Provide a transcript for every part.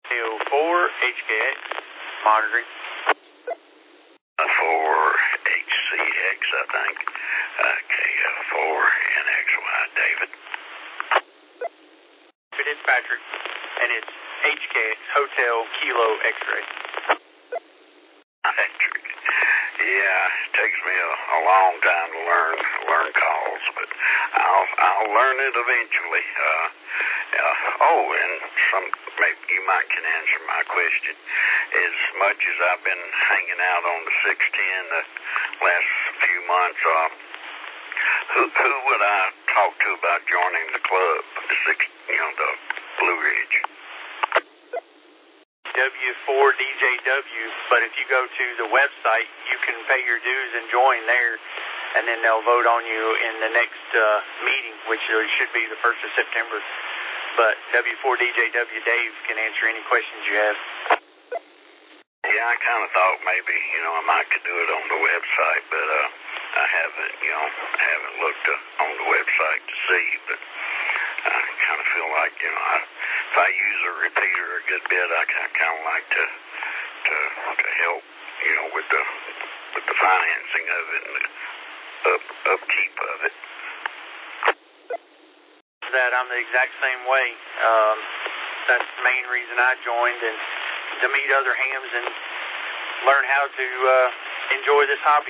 KO4 HKX, monitoring. 4HCX, I think. KO4 NXY, David. It's Patrick, and it's HKX, Hotel Kilo X-ray. Patrick. Yeah, it takes me a long time to learn calls, but I'll learn it eventually. And maybe you might can answer my question. As much as I've been hanging out on the 610 the last few months, who would I talk to about joining the club? The Blue Ridge. W4DJW, but if you go to the website, you can pay your dues and join there, and then they'll vote on you in the next meeting, which should be the 1st of September. But W4DJW Dave can answer any questions you have. Yeah, I kind of thought maybe, I might could do it on the website, but I haven't looked on the website to see, but I kind of feel like, if I use a repeater a good bit, I kind of like to help, with the financing of it and the upkeep of it. That I'm the exact same way. That's the main reason I joined, and to meet other hams and learn how to enjoy this hobby.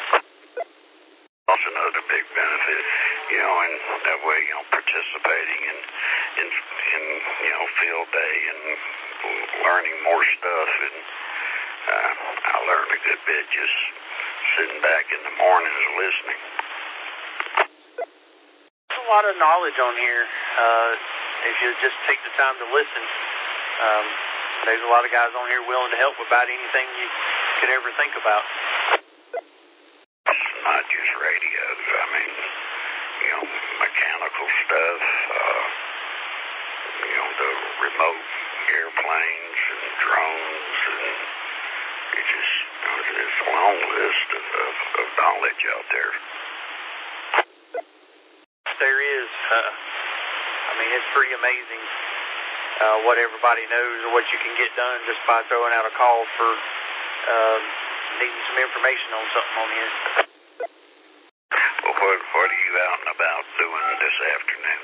Also another big benefit, and that way, participating in field day and learning more stuff, and I learned a good bit just sitting back in the mornings listening. There's a lot of knowledge on here. If you just take the time to listen, there's a lot of guys on here willing to help about anything you could ever think about. It's not just radios. I mean, mechanical stuff, the remote airplanes and drones, and it's a long list of knowledge out there. There is. It's pretty amazing what everybody knows or what you can get done just by throwing out a call for needing some information on something on here. Well, what are you out and about doing this afternoon?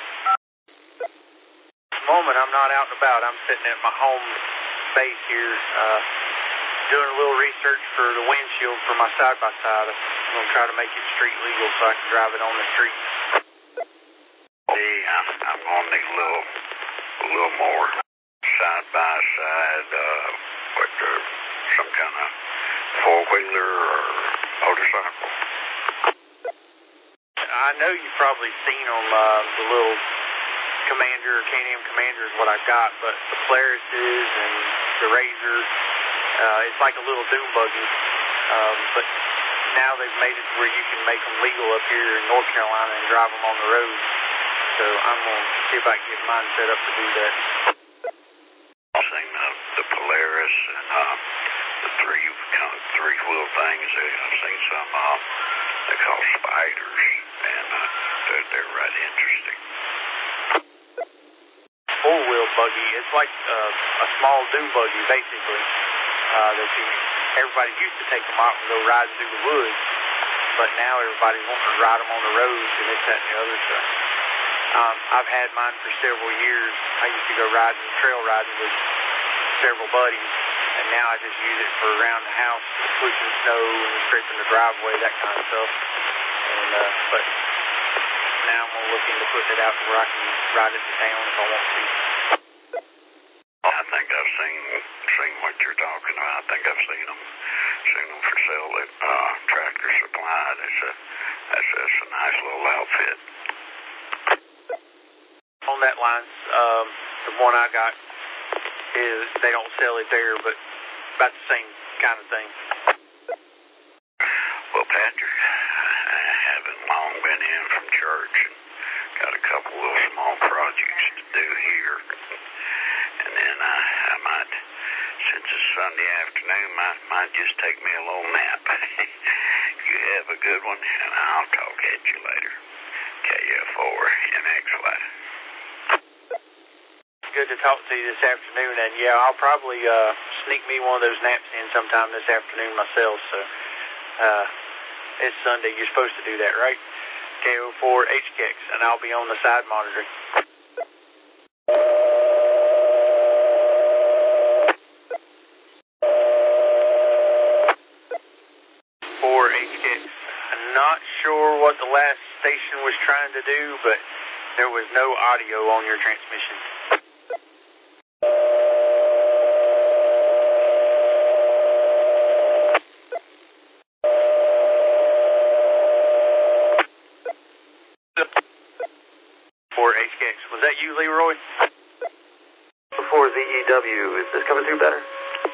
At the moment, I'm not out and about. I'm sitting at my home base here doing a little research for the windshield for my side-by-side. I'm going to try to make it street legal so I can drive it on the street. I'm going to need a little more side-by-side, some kind of four-wheeler or motorcycle. I know you've probably seen them, the little Commander, Can-Am Commander is what I've got, but the Polarises and the Razor, it's like a little dune buggy, but now they've made it where you can make them legal up here in North Carolina and drive them on the road. So I'm going to see if I can get mine set up to do that. I've seen the Polaris and the three-wheel things. I've seen some they call spiders, and they're right interesting. Four-wheel buggy, it's like a small dune buggy, basically. Everybody used to take them out and go riding through the woods, but now everybody's wanting to ride them on the roads and this, that, and the other stuff. I've had mine for several years. I used to go trail riding with several buddies, and now I just use it for around the house, pushing snow and scraping the driveway, that kind of stuff. But now I'm going to look into putting it out where I can ride it to town if I want to. I think I've seen what you're talking about. I think I've seen them for sale at Tractor Supply. That's a nice little outfit. On that line, the one I got is they don't sell it there, but about the same kind of thing. Well, Patrick, I haven't long been in from church and got a couple of small projects to do here. And then I might, since it's Sunday afternoon, might just take me a little nap. You have a good one, and I'll talk at you later. KF4 NXY. good to talk to you this afternoon, and yeah, I'll probably sneak me one of those naps in sometime this afternoon myself, so it's Sunday, you're supposed to do that, right? KO4HKX, and I'll be on the side monitoring. 4HKX. I'm not sure what the last station was trying to do, but there was no audio on your transmission. 4HKX. Was that you, Leroy? 4ZEW. Is this coming through better?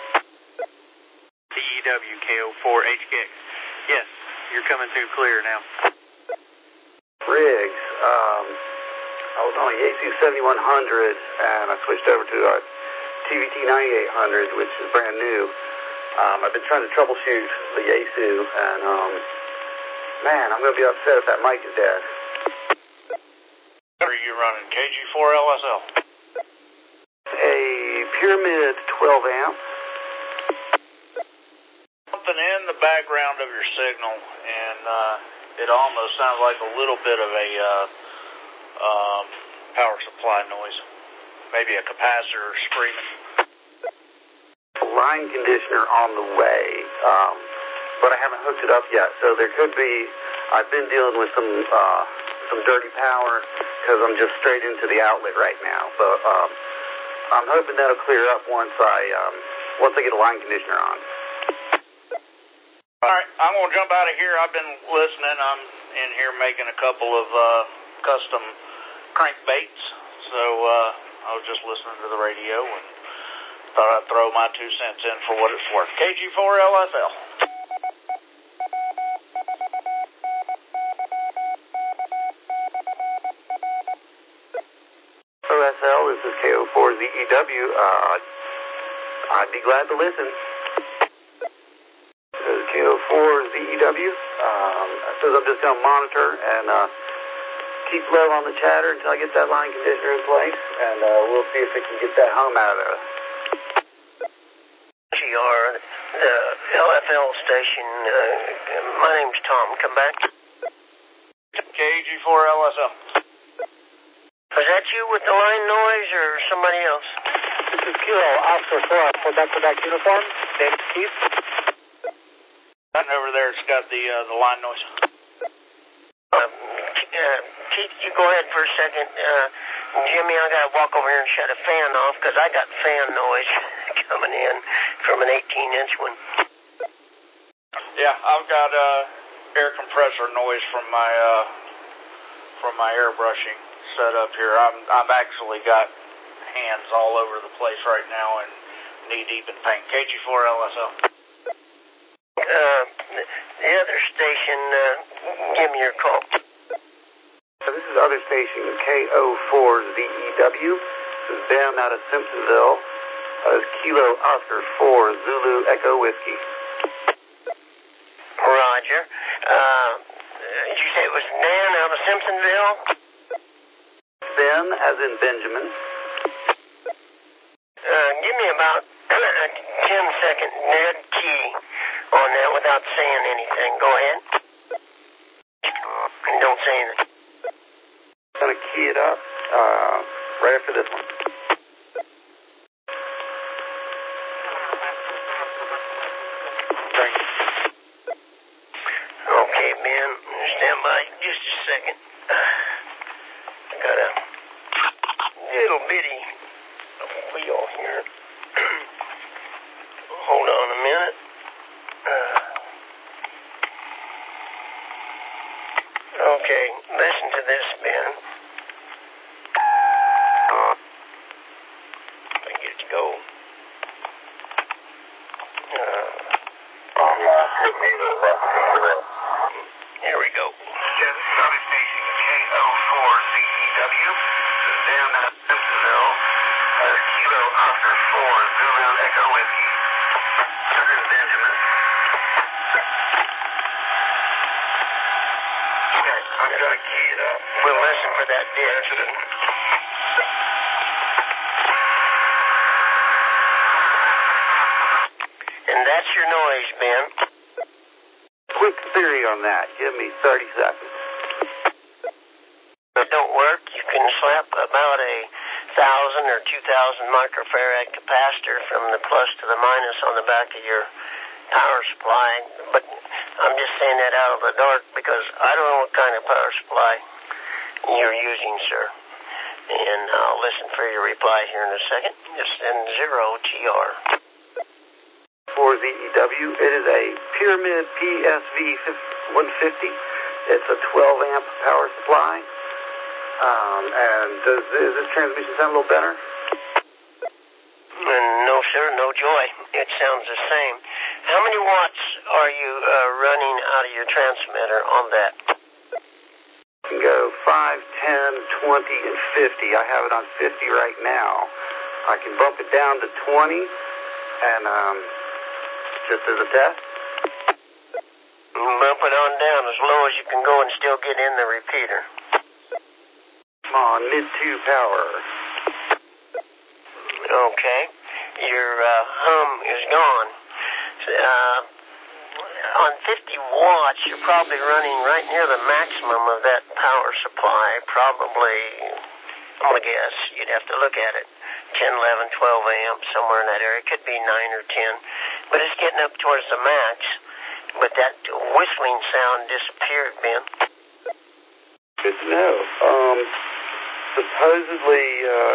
ZEW, KO4HKX. Yes, you're coming through clear now. Riggs, I was on a Yaesu 7100 and I switched over to a TVT 9800, which is brand new. I've been trying to troubleshoot the Yaesu, and man, I'm going to be upset if that mic is dead. What are you running, KG4LSL? A Pyramid 12 amp. Something in the background of your signal, and it almost sounds like a little bit of a power supply noise. Maybe a capacitor screaming. Line conditioner on the way, but I haven't hooked it up yet, so there could be. I've been dealing with some dirty power because I'm just straight into the outlet right now, but I'm hoping that'll clear up once I get a line conditioner on. All right, I'm going to jump out of here. I've been listening. I'm in here making a couple of custom crankbaits, so I was just listening to the radio and thought I'd throw my 2 cents in for what it's worth. KG4LSL. OSL, this is KO4ZEW. I'd be glad to listen. This is KO4ZEW. Says I'm just going to monitor and keep low on the chatter until I get that line conditioner in place, and we'll see if we can get that hum out of it. GR, the LFL station. My name's Tom. Come back. KG4LSL. Was that you with the line noise or somebody else? This is Kilo, Oscar 4 for that Quebec uniform. Name's Keith. Nothing over there. It's got the line noise. Keith, you go ahead for a second. Jimmy, I got to walk over here and shut a fan off because I got fan noise coming in from an 18-inch one. Yeah, I've got air compressor noise from my airbrushing set up here. I've actually got hands all over the place right now and knee deep in paint. KG4LSL. The other station, give me your call. This is other station KO4ZEW. This is Ben out of Simpsonville. This is Kilo Oscar 4 Zulu Echo Whiskey. Roger. Did you say it was Dan out of Simpsonville? Ben, as in Benjamin. Give me about a 10-second dead key on that without saying anything. Go ahead. And don't say anything. I'm going to key it up right after this one. Okay, Ben. Stand by just a second. I got a little bitty wheel here. Hold on a minute. Okay, listen to this, Ben. If I get it to go. Here we go. Southern Station KO4ZEW. This is Dan out of Simpsonville. Kilo Oscar 4 Zulu Echo Whiskey. This is Benjamin. Okay, I'm going to key it up. We'll listen for that dead key. What's your noise, Ben? Quick theory on that. Give me 30 seconds. If it don't work, you can slap about a 1,000 or 2,000 microfarad capacitor from the plus to the minus on the back of your power supply. But I'm just saying that out of the dark because I don't know what kind of power supply you're using, sir. And I'll listen for your reply here in a second. Just send 0TR. For ZEW, it is a Pyramid PSV 150. It's a 12-amp power supply. And is this transmission sound a little better? No, sir, no joy. It sounds the same. How many watts are you running out of your transmitter on that? You can go 5, 10, 20, and 50. I have it on 50 right now. I can bump it down to 20, and just as a test. Bump it on down as low as you can go and still get in the repeater. Come on, mid-2 power. Okay. Your hum is gone. On 50 watts, you're probably running right near the maximum of that power supply. Probably, I'm going to guess, you'd have to look at it. 10, 11, 12 amps, somewhere in that area. It could be 9 or 10. But it's getting up towards the max. But that whistling sound disappeared, Ben. Good to know. Supposedly,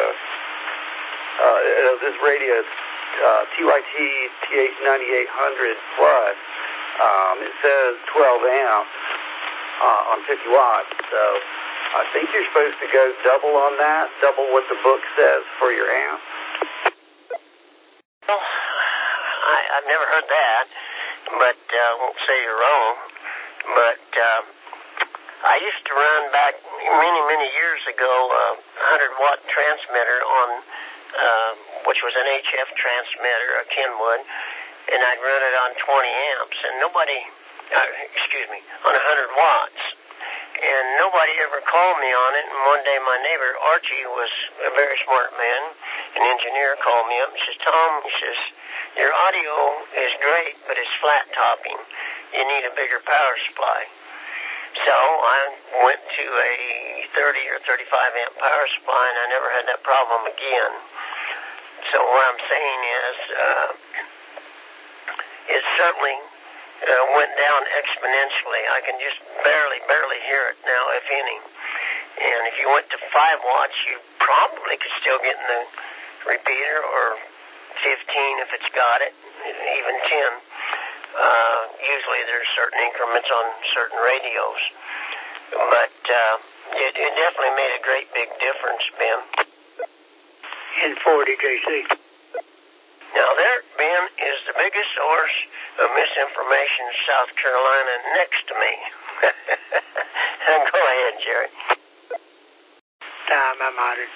this radio, TYT TH9800 Plus, it says 12 amps on 50 watts. So I think you're supposed to go double on that, double what the book says for your amp. Well, I've never heard that, but I won't say you're wrong. But I used to run back many years ago a 100-watt transmitter on, which was an HF transmitter, a Kenwood, and I'd run it on 20 amps, and nobody, on 100 watts. And nobody ever called me on it, and one day my neighbor, Archie, was a very smart man, an engineer, called me up and says, Tom, he says, your audio is great, but it's flat topping. You need a bigger power supply. So I went to a 30 or 35 amp power supply, and I never had that problem again. So what I'm saying is, it certainly went down exponentially. I can just barely hear it now, if any. And if you went to 5 watts, you probably could still get in the repeater, or 15 if it's got it, even 10. Usually there's certain increments on certain radios. But it definitely made a great big difference, Ben. In 40, JC. Now there, Ben, is the biggest source of misinformation in South Carolina next to me. Go ahead, Jerry. Tom, I'm honored.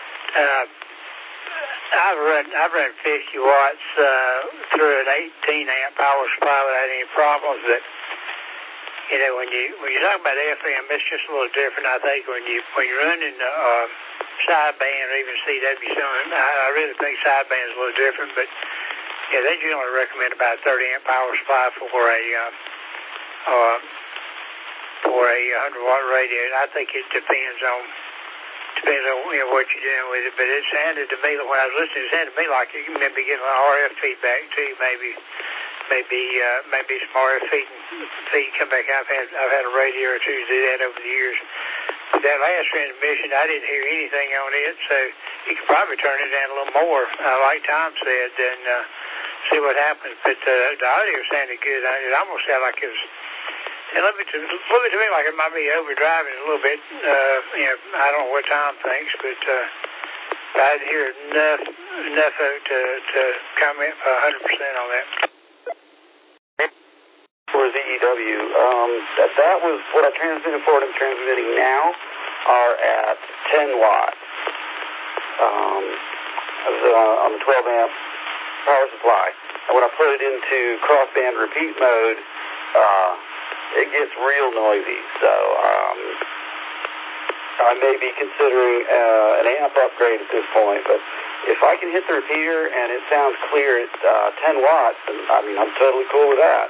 I've run 50 watts through an 18 amp power supply without any problems. But you know, when you talk about FM, it's just a little different. I think when you're running sideband or even CW, I really think sideband is a little different. But yeah, they generally recommend about a 30 amp power supply for a 100-watt radio. And I think it depends on what you're doing with it. But it sounded to me, when I was listening, it sounded to me like you may be getting a lot of RF feedback too. Maybe some RF feed come back. I've had a radio or two do that over the years. But that last transmission, I didn't hear anything on it, so you could probably turn it down a little more, like Tom said, and see what happens. But the audio sounded good. It almost sounded like it was. It looked to me like it might be overdriving a little bit. I don't know what Tom thinks, but I didn't hear enough of it to comment 100% on that. For ZEW, that was what I transmitted for, and I'm transmitting now are at 10 watts. On the 12 amp power supply. And when I put it into crossband repeat mode, it gets real noisy. So I may be considering an amp upgrade at this point, but if I can hit the repeater and it sounds clear at 10 watts, then, I mean, I'm totally cool with that.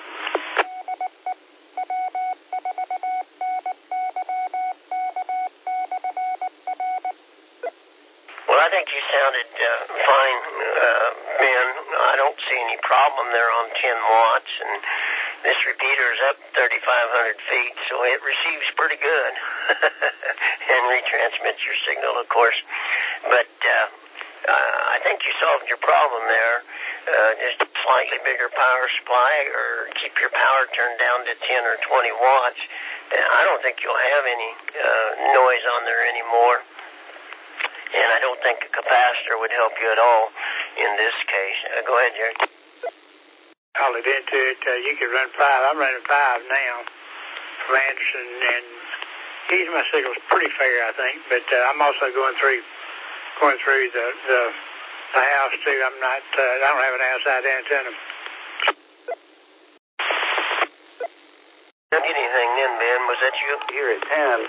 Well, I think you sounded fine, Ben. I don't see any problem there on 10 watts, and this repeater is up 3,500 feet, so it receives pretty good and retransmits your signal, of course. But I think you solved your problem there. Just a slightly bigger power supply, or keep your power turned down to 10 or 20 watts. I don't think you'll have any noise on there anymore. And I don't think a capacitor would help you at all in this case. Go ahead, Jerry. I'll look into it. You could run 5. I'm running 5 now from Anderson, and using my signal's pretty fair, I think. But I'm also going through the house too. I don't have an outside antenna. Don't get anything then, Ben. Was that you? Here at 10,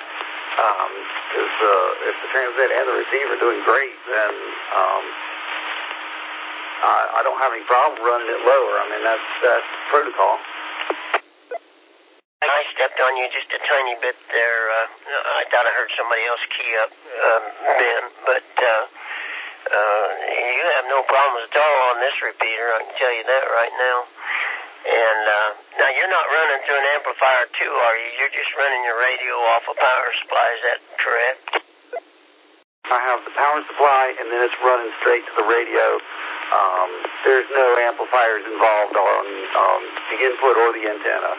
if the transmit and the receiver are doing great, then I don't have any problem running it lower. I mean, that's protocol. I stepped on you just a tiny bit there. I thought I heard somebody else key up, Ben, but you have no problems at all on this repeater. I can tell you that right now. And now you're not running through an amplifier too, are you? You're just running your radio off a power supply. Is that correct? I have the power supply, and then it's running straight to the radio. There's no amplifiers involved on the input or the antenna.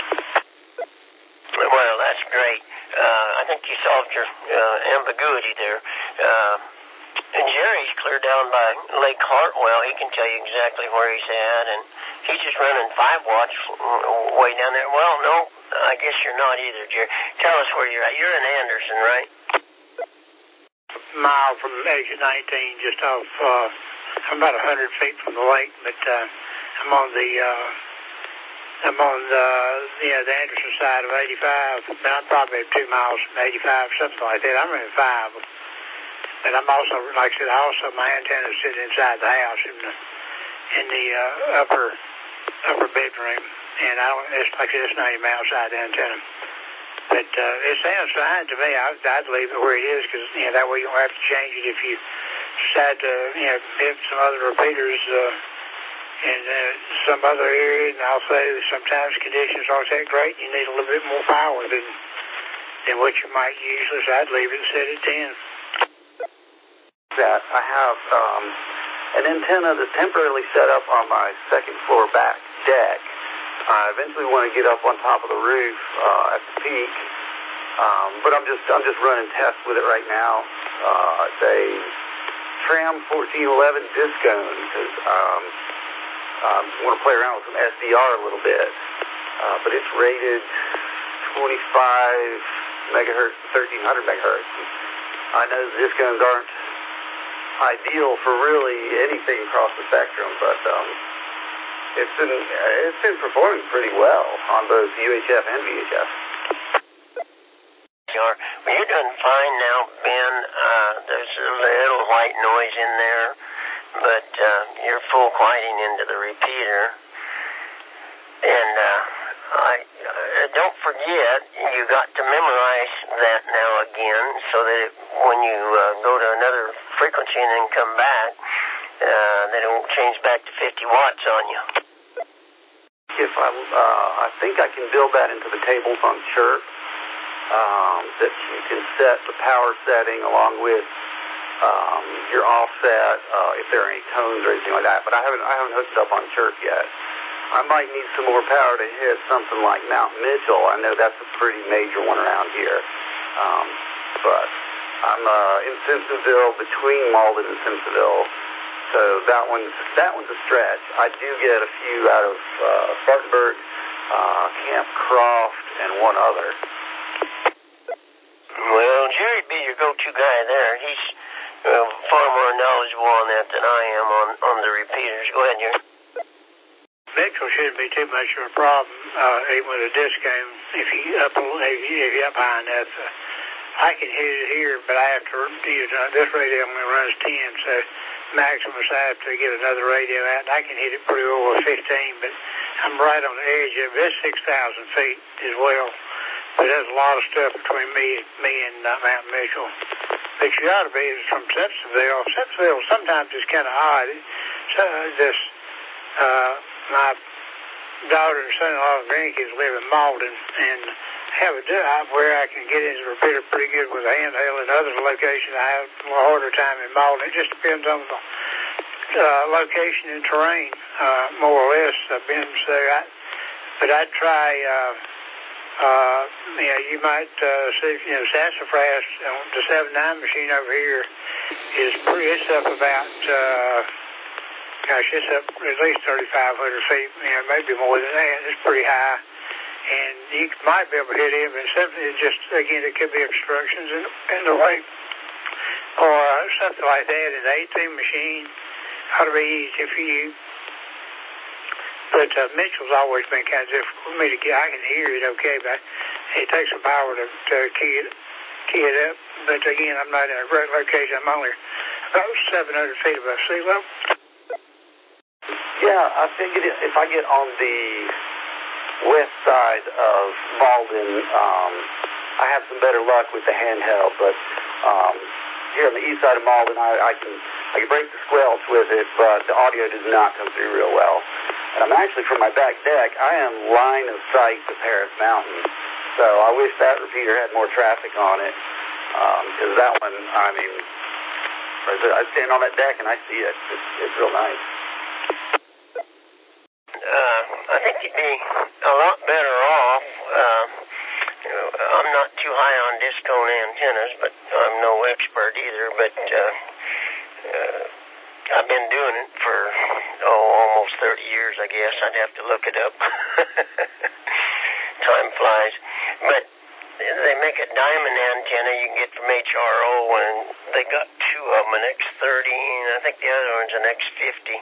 Well, that's great. I think you solved your ambiguity there. Jerry's clear down by Lake Hartwell. He can tell you exactly where he's at, and he's just running 5 watts way down there. Well, no, I guess you're not either, Jerry. Tell us where you're at. You're in Anderson, right? A mile from exit 19, just off. I'm about 100 feet from the lake, but I'm on the Anderson side of 85. I'm probably 2 miles from 85, something like that. I'm running 5. And I'm also, like I said, my antenna is sitting inside the house in the upper bedroom, and it's like I said, it's not even outside the antenna. But it sounds fine to me. I'd leave it where it is, because that way you don't have to change it if you decide to hit some other repeaters in some other area. And also, sometimes conditions aren't that great. You need a little bit more power than what you might usually. So I'd leave it and set it 10. That I have an antenna that's temporarily set up on my second floor back deck. I eventually want to get up on top of the roof at the peak, but I'm just running tests with it right now. It's a Tram 1411 Discone, because I want to play around with some SDR a little bit, but it's rated 25 megahertz to 1300 megahertz. I know the Discones aren't ideal for really anything across the spectrum, but it's been performing pretty well on both UHF and VHF. Well, you're doing fine now, Ben. There's a little white noise in there, but you're full quieting into the repeater. And don't forget, you got to memorize that now again, so that when you go to another frequency and then come back, that it won't change back to 50 watts on you. If I think I can build that into the tables on Chirp, that you can set the power setting along with your offset, if there are any tones or anything like that. But I haven't hooked it up on Chirp yet. I might need some more power to hit something like Mount Mitchell. I know that's a pretty major one around here. But I'm in Simpsonville, between Malden and Simpsonville, so that one's a stretch. I do get a few out of Spartanburg, Camp Croft, and one other. Well, Jerry'd be your go-to guy there. He's far more knowledgeable on that than I am on the repeaters. Go ahead, Jerry. Mitchell shouldn't be too much of a problem, even with a Discone, if you up high enough. I can hit it here, but I have to use this radio. I'm going to run as 10, so Maximus, I have to get another radio out, and I can hit it pretty well with 15, but I'm right on the edge of it. It's 6,000 feet as well, but there's a lot of stuff between me and Mount Mitchell. But you ought to be from Simpsonville. Simpsonville sometimes is kind of odd. My daughter and son-in-law and grandkids live in Malden, and have a job where I can get into the repeater pretty good with a handheld. In other locations, I have a harder time in Malden. It just depends on the location and terrain, more or less. I've been there, but I'd try. You might see, Sassafras, the 7.9 machine over here is pretty. It's up about. It's up at least 3,500 feet. Maybe more than that. It's pretty high. And you might be able to hit him, but it's just, again, it could be obstructions in the way or something like that. An 18 machine ought to be easy for you. But Mitchell's always been kind of difficult for me to get. I can hear it okay, but it takes some power to key it up. But again, I'm not in a great location. I'm only about 700 feet above sea level. Yeah, I figured if I get on the west side of Malden, I have some better luck with the handheld, but here on the east side of Malden, I can break the squelch with it, but the audio does not come through real well. And I'm actually, from my back deck, I am line of sight to Paris Mountain, so I wish that repeater had more traffic on it, because that one, I stand on that deck and I see it. It's real nice. I think you'd be a lot better off. I'm not too high on discone antennas, but I'm no expert either. But I've been doing it for almost 30 years, I guess. I'd have to look it up. Time flies. But they make a diamond antenna you can get from HRO, and they got two of them, an X30, and I think the other one's an X50.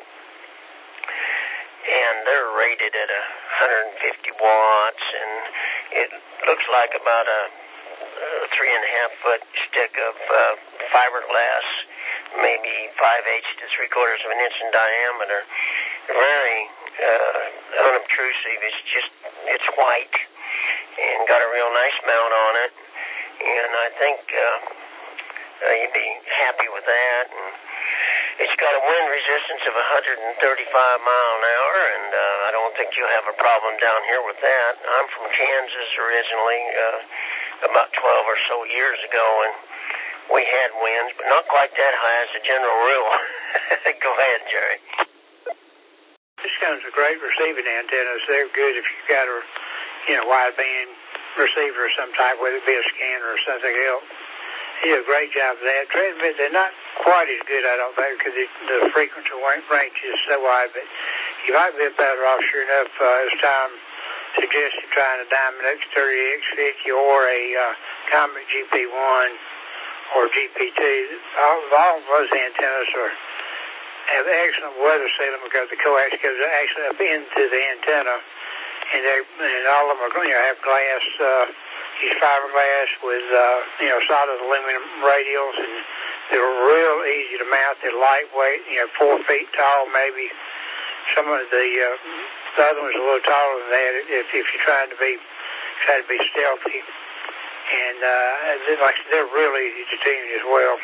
And they're rated at 150 watts, and it looks like about a 3.5 foot stick of fiberglass, maybe 5/8 to 3/4 of an inch in diameter. Very unobtrusive. It's white and got a real nice mount on it, and I think you'd be happy with that. And it's got a wind resistance of 135 miles an hour, and I don't think you'll have a problem down here with that. I'm from Kansas originally, about 12 or so years ago, and we had winds, but not quite that high as a general rule. Go ahead, Jerry. This comes with great receiving antennas. They're good if you've got a wideband receiver of some type, whether it be a scanner or something else. He did a great job of that. Transmit, they're not quite as good, I don't think, because the frequency range is so wide, but you might be better off, sure enough, as Tom suggested, trying a Diamond X30, X50, or a Comet GP1 or GP2. All of those antennas have excellent weather sealing because the coax goes actually up into the antenna, and all of them are going to have glass. Use fiberglass with solid aluminum radials, and they're real easy to mount. They're lightweight, 4 feet tall, maybe. Some of the other ones are a little taller than that if you're trying to be stealthy. And they're real easy to tune as well.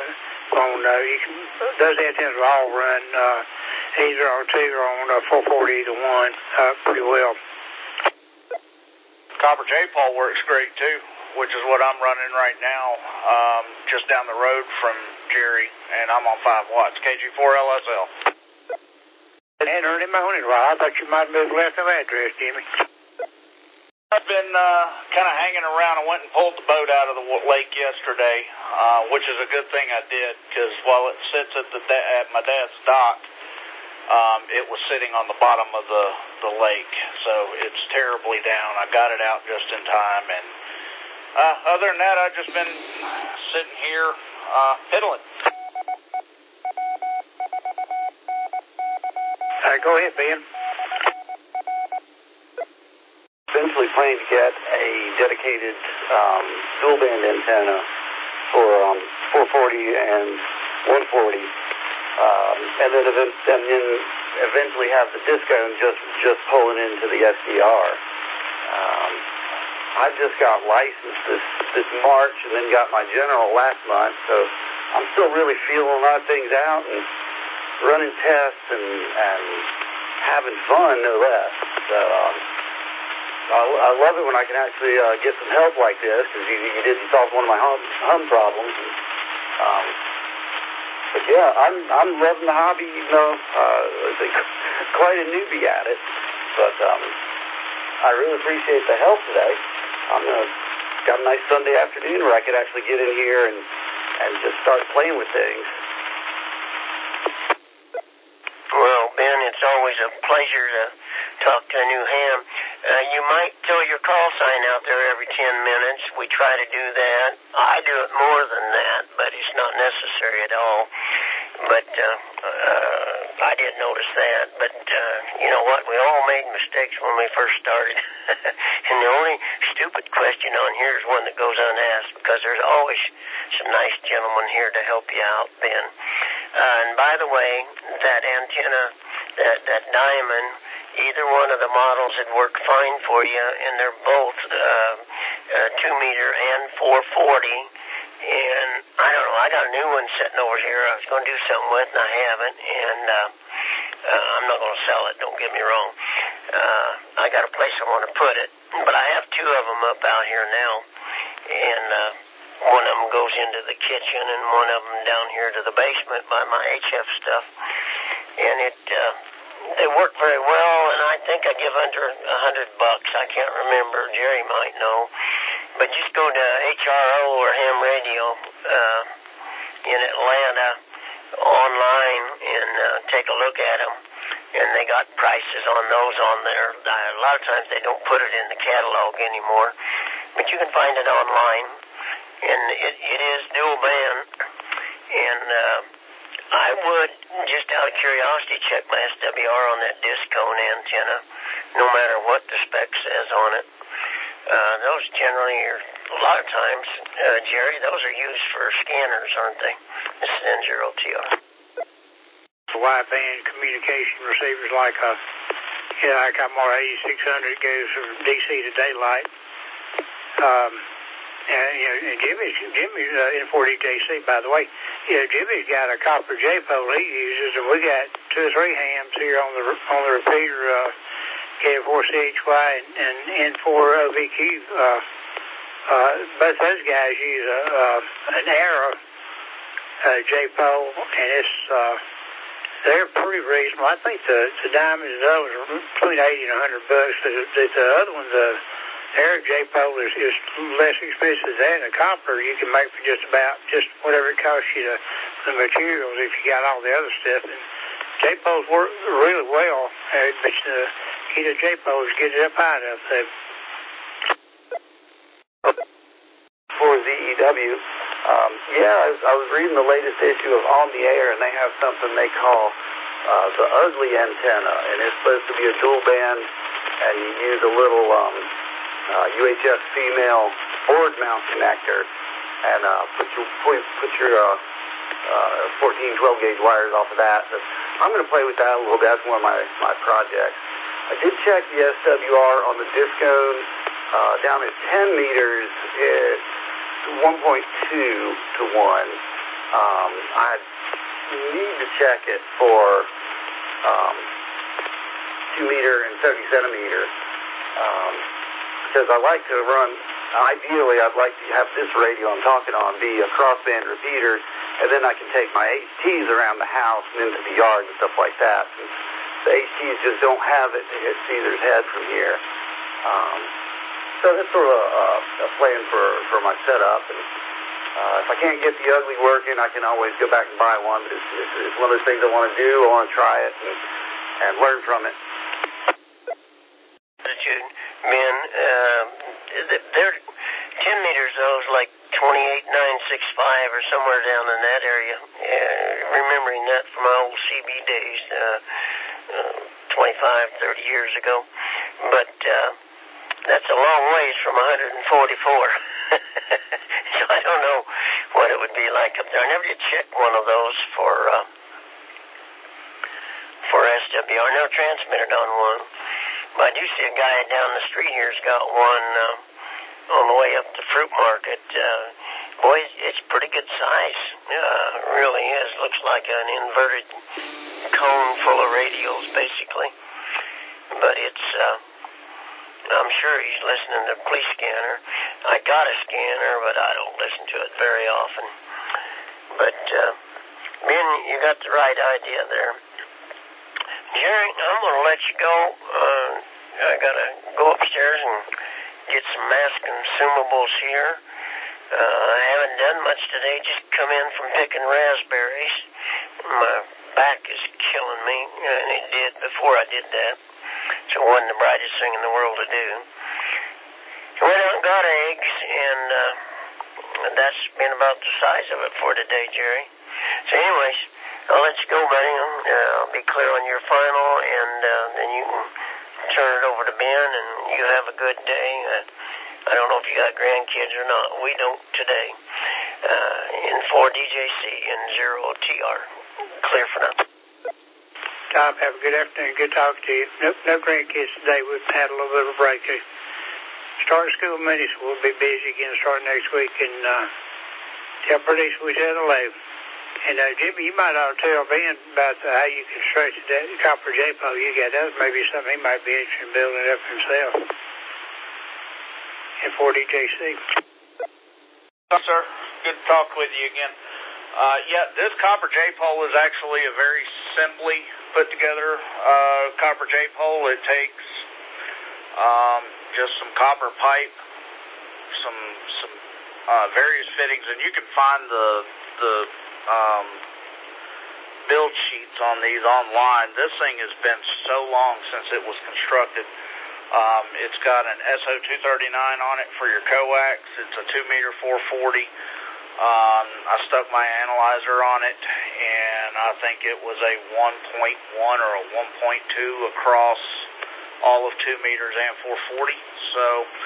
Those antennas will all run either on 2 or on 440, either one, pretty well. Copper J-Pole works great too, which is what I'm running right now, just down the road from Jerry, and I'm on 5 watts, KG4 LSL. I hadn't heard him on it a while. I thought you might have moved left of address, Jimmy. I've been kind of hanging around. I went and pulled the boat out of the lake yesterday, which is a good thing I did, because while it sits at my dad's dock, it was sitting on the bottom of the lake, so it's terribly down. I got it out just in time, and other than that, I've just been sitting here piddling. Go ahead, Ben. Eventually planning to get a dedicated dual band antenna for 440 and 140. and then eventually have the Discone just pulling into the SDR. I just got licensed this March and then got my General last month, so I'm still really feeling a lot of things out and running tests and having fun, no less. So I love it when I can actually get some help like this, because you didn't solve one of my hum problems. But yeah, I'm loving the hobby, even though quite a newbie at it. But I really appreciate the help today. Got a nice Sunday afternoon where I could actually get in here and just start playing with things. Well, Ben, it's always a pleasure to talk to a new ham. You might throw your call sign out there every 10 minutes. We try to do that. I do it more than that, but it's not necessary at all. But I didn't notice that. But you know what? We all made mistakes when we first started. And the only stupid question on here is one that goes unasked, because there's always some nice gentlemen here to help you out, Ben. And by the way, that antenna, that diamond, either one of the models would work fine for you, and they're both 2 meter and 440. And I don't know, I got a new one sitting over here I was going to do something with, and I haven't, and I'm not going to sell it, don't get me wrong. I got a place I want to put it, but I have 2 of them up out here now, and one of them goes into the kitchen, and one of them down here to the basement by my HF stuff, and they work very well, and I think I give under $100. I can't remember. Jerry might know. But just go to HRO or Ham Radio in Atlanta online and take a look at them. And they got prices on those on there. A lot of times they don't put it in the catalog anymore. But you can find it online. And it is dual band. And I would, just out of curiosity, check my SWR on that Discone antenna, no matter what the spec says on it. Those generally are, a lot of times, Jerry, those are used for scanners, aren't they? This is N0TR. Wideband communication receivers like I'm more 8600 goes from DC to daylight. And Jimmy's N40JC, by the way. Jimmy's got a copper J-pole he uses, and we got 2 or 3 hams here on the repeater, KF4CHY and N4OVQ. Both those guys use an Arrow J-pole, and they're pretty reasonable. I think the diamonds of those are between $80 and $100. The other one, the Arrow J-pole is less expensive than that. A copper you can make for just whatever it costs you the materials if you got all the other stuff. And J-poles work really well, but either J-poles get it up high enough. For ZEW, I was reading the latest issue of On the Air, and they have something they call the ugly antenna, and it's supposed to be a dual band, and you use a little UHF female board mount connector, and put your 14, 12 gauge wires off of that. But I'm going to play with that a little bit. That's one of my projects. I did check the SWR on the Discone. Down at 10 meters, it's 1.2 to 1. I need to check it for 2 meter and 70 centimeter. Because I like to run, ideally I'd like to have this radio I'm talking on be a crossband repeater, and then I can take my HTs around the house and into the yard and stuff like that. And the HTs just don't have it to hit Caesar's head from here. So that's sort of a plan for my setup. And if I can't get the ugly working, I can always go back and buy one. But it's one of those things I want to do. I want to try it and learn from it. Men, they're 10 meters, those like 28965 or somewhere down in that area. Remembering that from my old CB days, 25, 30 years ago. But that's a long ways from 144. So I don't know what it would be like up there. I never did check one of those for XWR. Never transmitted on one. But I do see a guy down the street here's got one on the way up the fruit market. Boy, it's pretty good size. Really is. Looks like an inverted cone full of radials, basically. But it's, I'm sure he's listening to Police Scanner. I got a scanner, but I don't listen to it very often. But, Ben, you got the right idea there. Jerry, I'm going to let you go. I got to go upstairs and get some mass consumables here. I haven't done much today, just come in from picking raspberries. My back is killing me, and it did before I did that. So it wasn't the brightest thing in the world to do. I went out and got eggs, and that's been about the size of it for today, Jerry. So anyways, I'll let you go, buddy. I'll be clear on your final, and then you can turn it over to Ben, and you have a good day. I don't know if you got grandkids or not. We don't today. In 4DJC and 0TR. Clear for now. Tom, have a good afternoon. Good talking to you. No grandkids today. We've had a little bit of a break. Starting school Monday, so we'll be busy again starting next week. And pretty soon we said 11. And Jimmy, you might ought to tell Ben about how you constructed that copper J-pole you got. That was maybe something he might be interested in building up himself. In 4DJC. Yes, sir. Good to talk with you again. This copper J-pole is actually a very simply put together copper J-pole. It takes just some copper pipe, some various fittings, and you can find the build sheets on these online. This thing has been so long since it was constructed. It's got an SO239 on it for your coax. It's a 2-meter 440. I stuck my analyzer on it, and I think it was a 1.1 or a 1.2 across all of 2 meters and 440. So,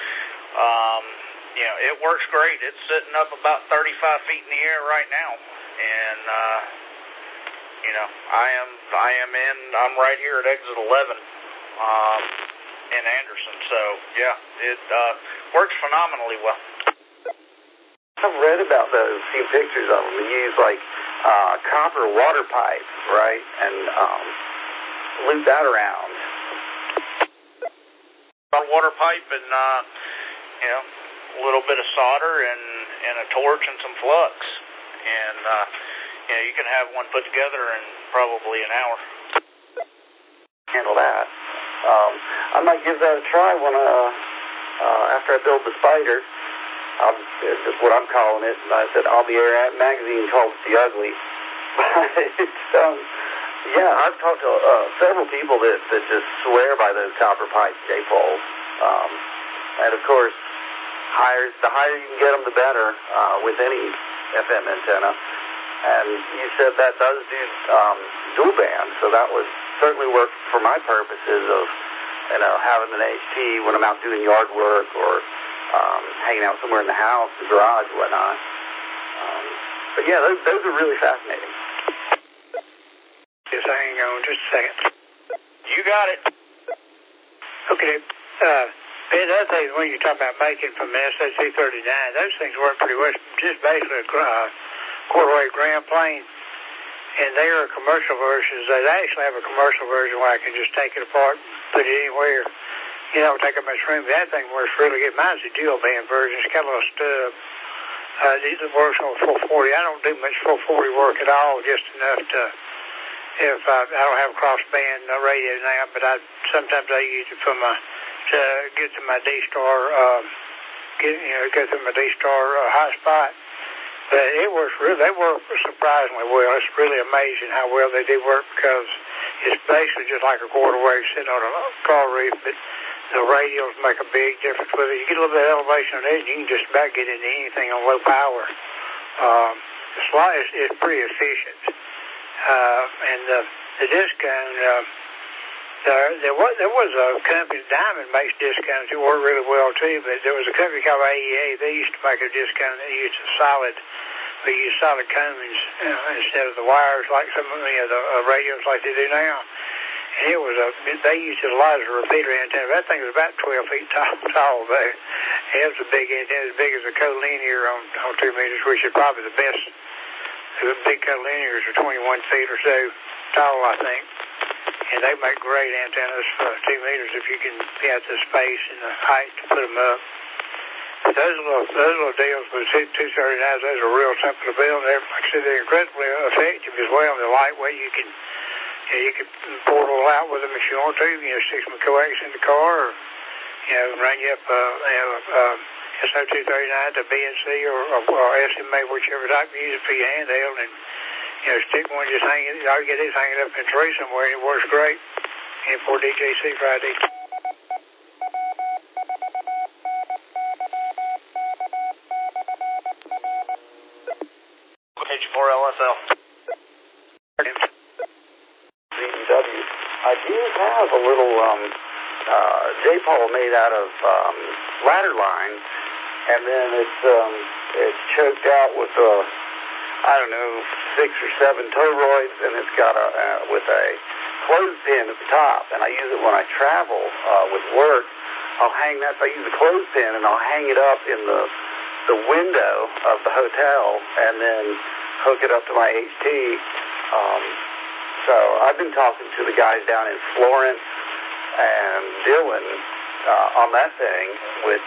it works great. It's sitting up about 35 feet in the air right now, and I'm right here at exit 11 in Anderson. So yeah, it works phenomenally well. I've read about those, seen pictures of them. They use copper water pipe, right, and loop that around. Water pipe and a little bit of solder and a torch and some flux, and you can have one put together in probably an hour. Handle that. I might give that a try when after I build the Spider. That's what I'm calling it. I said I'll be at magazine called The Ugly. I've talked to several people that just swear by those copper pipe J-poles. And of course, the higher you can get them, the better with any FM antenna. And you said that does do dual band, so that would certainly work for my purposes of having an HT when I'm out doing yard work or hanging out somewhere in the house, the garage, whatnot. But yeah, those are really fascinating. Just hang on just a second. You got it. Okay. Ben, the other thing, when you talk about making from the SO239, those things work pretty well. Just basically a quarter-wave ground plane. And they are commercial versions. They actually have a commercial version where I can just take it apart and put it anywhere. Take up much room. That thing works really good. Mine's a dual band version. It's got a little stub. It works on 440. I don't do much 440 work at all, just enough to, if I don't have a crossband radio now, but sometimes I use it to get to my D-Star, go through my D-Star hotspot. But they work surprisingly well. It's really amazing how well they do work because it's basically just like a quarter wave sitting on a car roof, but the radios make a big difference with it. You get a little bit of elevation on it, you can just about get into anything on low power. It's pretty efficient. And the discount, there was a company, Diamond makes discounts that work really well too, but there was a company called AEA. They used to make a discount that used solid cones instead of the wires like some of the radios like they do now. And they used it a lot as a repeater antenna. That thing was about 12 feet tall there. It was a big antenna, as big as a collinear on 2 meters, which is probably the best. The big collinears are 21 feet or so tall, I think. And they make great antennas for 2 meters if you can get the space and the height to put them up. But those little deals with 239s, those are real simple to build. Like I said, they're incredibly effective as well. They're lightweight. You can portal out with them if you want to. Stick some coax in the car, or run you up SO239 to BNC or SMA, whichever type you use for your handheld, and stick one, just hang it. I'll get this hanging up in a tree somewhere, and it works great. And for DJC Friday. H4LSL. CDW. I do have a little J-pole made out of ladder line, and then it's choked out with 6 or 7 toroids, and it's got with a clothespin at the top, and I use it when I travel with work. I'll hang that. So I use the clothespin, and I'll hang it up in the window of the hotel, and then hook it up to my HT. So I've been talking to the guys down in Florence and Dillon on that thing, which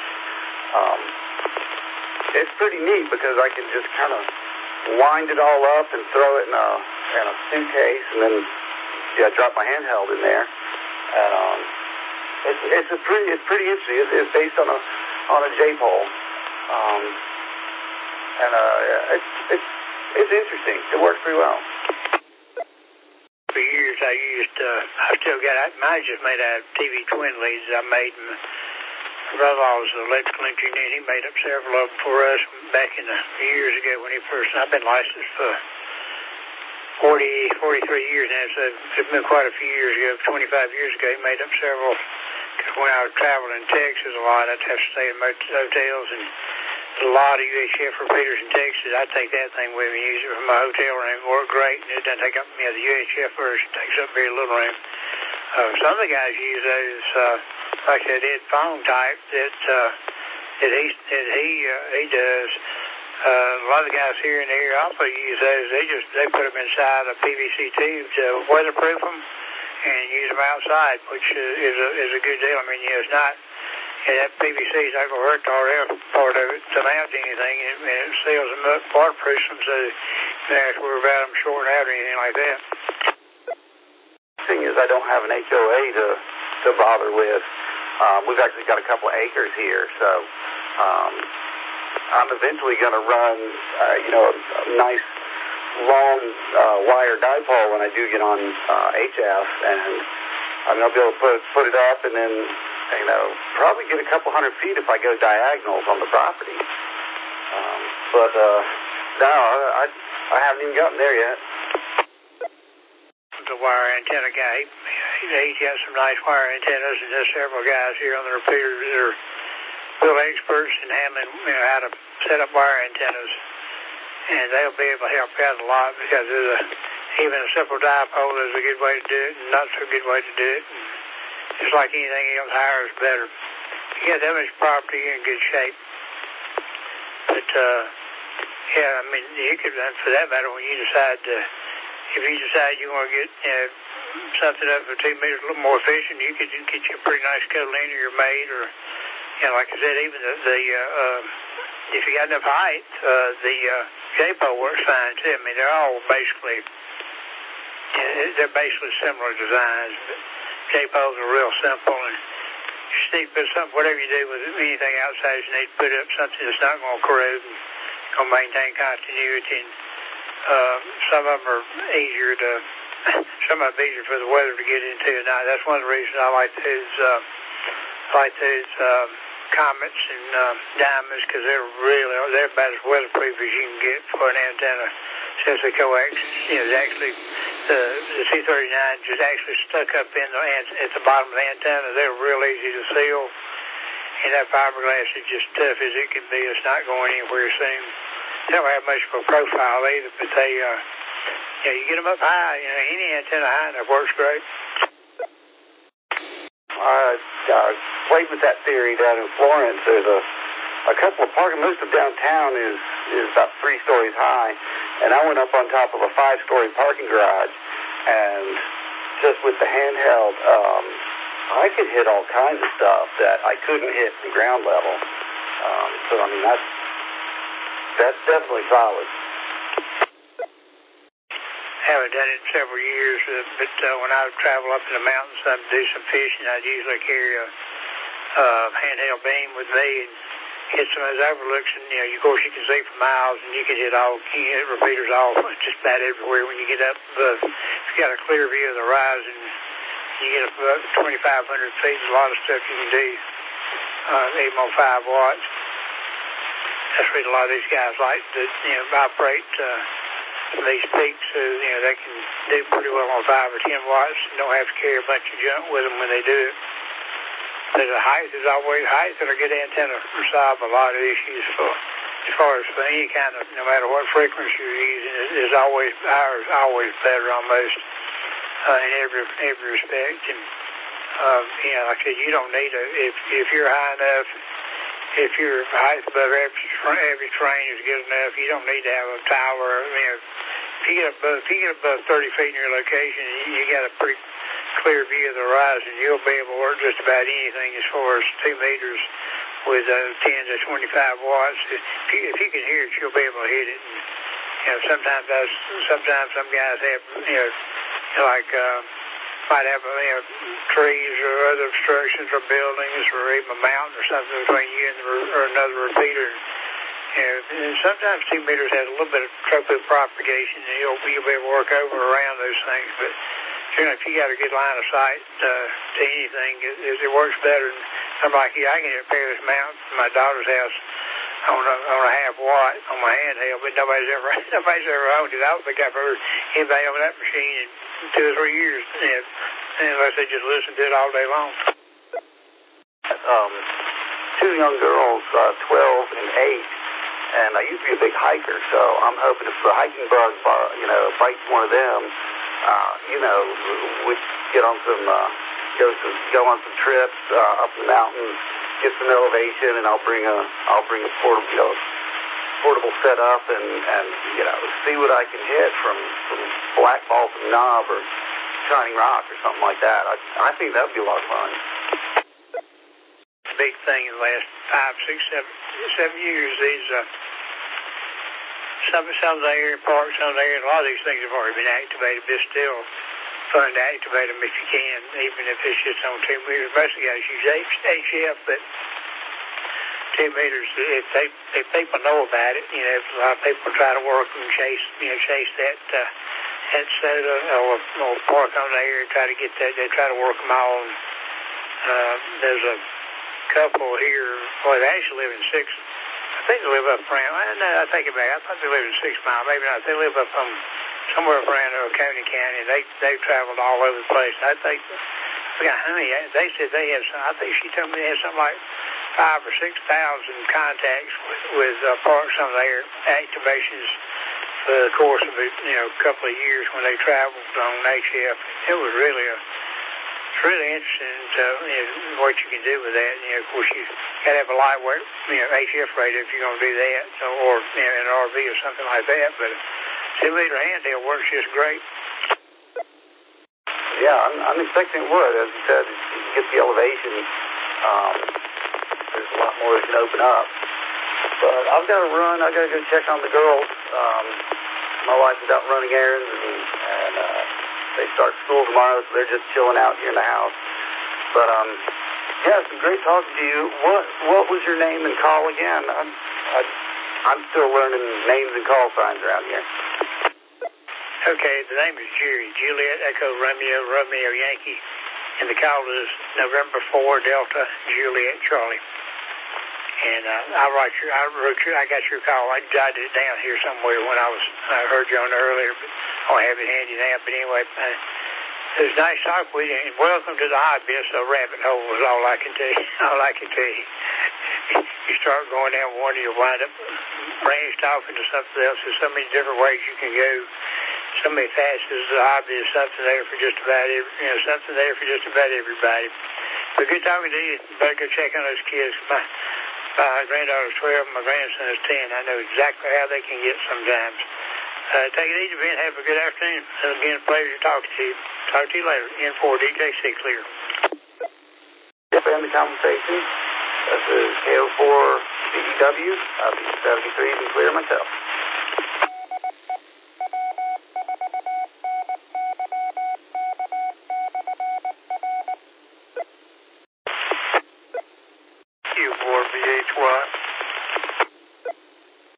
it's pretty neat because I can just kind of wind it all up and throw it in a suitcase, and then drop my handheld in there. And it's pretty interesting. It's based on a J-pole, and it's interesting. It works pretty well. For years, I still got mine just made out of TV twin leads. I made them. Brother-in-law was an electrical engineer. He made up several of them for us back in the years ago when he first. I've been licensed for 43 years now, so it's been quite a few years ago. 25 years ago, he made up several. Because when I was traveling in Texas a lot, I'd have to stay in hotels, and a lot of UHF repeaters in Texas. I'd take that thing with me and use it from my hotel room. It worked great, and it doesn't take up the UHF version. It takes up very little room. Some of the guys use those, like that Ed Fong type that he does. A lot of the guys here in the area also use those. They put them inside a PVC tube to weatherproof them and use them outside, which is a good deal. I mean, it's not. That PVC is not going to hurt the RF part of it to mount anything, and it seals them up, waterproofs them, so you don't have to worry about them shorting out or anything like that. The thing is, I don't have an HOA to bother with. We've actually got a couple of acres here, so I'm eventually going to run, a nice long wire dipole when I do get on HF, and I'll be able to put it up, and then probably get a couple 100 feet if I go diagonals on the property. But no, I haven't even gotten there yet. The wire antenna guy, he's got some nice wire antennas, and there's several guys here on the repeaters that are real experts in handling, how to set up wire antennas, and they'll be able to help you out a lot because even a simple dipole is a good way to do it, and not so good way to do it. Just like anything else, higher is better. If you get that much property, you're in good shape. But, you could, for that matter, when you decide if you decide you want to get something up for 2 meters a little more efficient, you could get you a pretty nice collinear made, or, like I said, even if you got enough height, the J-pole works fine, too. I mean, they're all basically similar designs, but J-poles are real simple, and you just need to put something, whatever you do with anything outside, you need to put up something that's not going to corrode and going to maintain continuity. And some of them are easier for the weather to get into at night. That's one of the reasons I like those Comets and Diamonds, because they're about as weatherproof as you can get for an antenna. Since the coax, actually the C39 just actually stuck up at the bottom of the antenna. They're real easy to seal, and that fiberglass is just tough as it can be. It's not going anywhere soon. They don't have much of a profile either, but they, you get them up high. Any antenna high enough works great. played with that theory down in Florence. There's a couple of parking. Most of downtown is about 3 stories high, and I went up on top of a 5-story parking garage, and just with the handheld, I could hit all kinds of stuff that I couldn't hit from ground level. So I mean that's definitely solid. Haven't done it in several years, but when I would travel up in the mountains and do some fishing, I'd usually carry a handheld beam with me and hit some of those overlooks, and of course you can see for miles, and you can hit repeaters all just about everywhere when you get up above. If you got a clear view of the horizon, you get up above 2,500 feet. There's a lot of stuff you can do, even on 5 watts. That's what a lot of these guys like to operate these peaks. They can do pretty well on 5 or 10 watts. And don't have to carry a bunch of junk with them when they do it. There's a height and a good antenna will solve a lot of issues as far as for any kind of, no matter what frequency you're using, ours is always better almost in every respect. And like I said, you don't need if you're high enough, if your height above average terrain is good enough, you don't need to have a tower. If you get above 30 feet in your location, you got a pretty clear view of the horizon, you'll be able to work just about anything as far as 2 meters with 10 to 25 watts. If you can hear it, you'll be able to hit it. And, sometimes some guys have, might have trees or other obstructions or buildings or even a mountain or something between you and or another repeater. And sometimes 2 meters has a little bit of tropic propagation, and you'll be able to work over around those things. But if you got a good line of sight to anything, it works better. I'm like you. I can hit Paris Mountain from my daughter's house on a half watt on my handheld, but nobody's ever owned it. I don't think I've heard anybody on that machine in 2 or 3 years, unless they just listen to it all day long. 2 young girls, 12 and 8, and I used to be a big hiker, so I'm hoping if the hiking bug, bites one of them, we'd get on some, go on some trips up in the mountains, get some elevation, and I'll bring a portable setup and see what I can hit from Black Balsam Knob or Shining Rock or something like that. I think that'd be a lot of fun. The big thing in the last 5, 6, 7 years, these some of the area parks, some of the area, a lot of these things have already been activated, but it's still fun to activate them if you can, even if it's just on 2 meters. Most of the guys use HF, but 2 meters, if people know about it, a lot of people try to work and chase that soda or park on the area, try to get that, they try to work them all. There's a couple here, they actually live in 6, I think they live up around, I take it back, I thought they lived in 6 Mile, maybe not, they live up somewhere around Oconee County, and they've traveled all over the place. I think, I forgot how many, they said they had some, I think she told me they had something like 5,000 or 6,000 contacts with parks on their activations for the course of a couple of years when they traveled on HF. It was really it's really interesting what you can do with that. Of course, you got to have a lightweight HF radio if you're going to do that, or an RV or something like that. But a 2-meter handheld works just great. Yeah, I'm expecting it would. As you said, you can get the elevation. There's a lot more that can open up. But I've got to run. I've got to go check on the girls. My wife is out running errands, and they start school tomorrow, so they're just chilling out here in the house. But yeah, it's been great talking to you. What was your name and call again? I'm still learning names and call signs around here. Okay, the name is Jerry. Juliet Echo Romeo Yankee, and the call is November 4 Delta Juliet Charlie. And I got your call. I jotted it down here somewhere when I heard you on earlier, but I don't have it handy now. But anyway, it was nice talking with you, and welcome to the hobbyist. A rabbit hole is all I can tell you. All I can tell you. You start going down one, you'll wind up branched off into something else. There's so many different ways you can go. So many facets of the hobby is something there for just about everybody. But good talking to you. Better go check on those kids. My granddaughter's 12, my grandson is 10. I know exactly how they can get sometimes. Take it easy, Ben. Have a good afternoon. And again, pleasure talking to you. Talk to you later. N4 DJ6 Clear. Yep, and the conversation. This is KO4 BEW. I'll be 73 and clear myself.